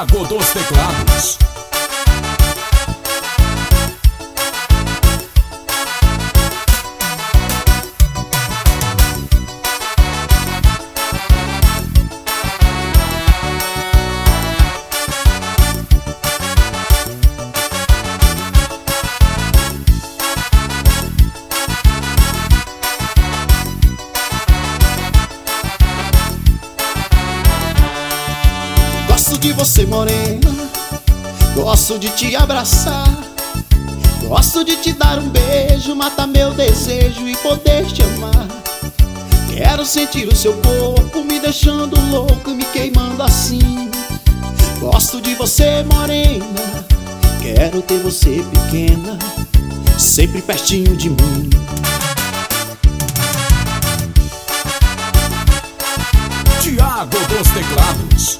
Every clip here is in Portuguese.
Thiago dos Teclados. Gosto de você, morena, gosto de te abraçar, gosto de te dar um beijo, mata meu desejo e poder te amar. Quero sentir o seu corpo me deixando louco e me queimando assim. Gosto de você, morena, quero ter você pequena, sempre pertinho de mim. Thiago dos Teclados.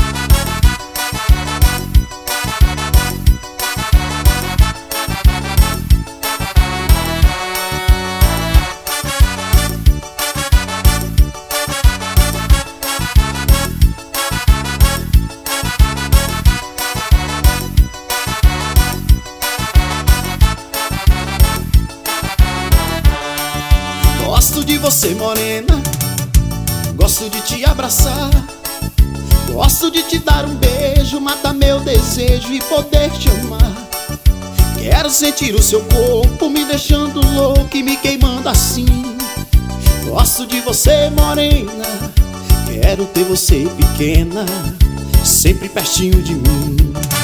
Gosto de você, morena, gosto de te abraçar, gosto de te dar um beijo, mata meu desejo e poder te amar. Quero sentir o seu corpo me deixando louco e me queimando assim. Gosto de você, morena, quero ter você pequena, sempre pertinho de mim.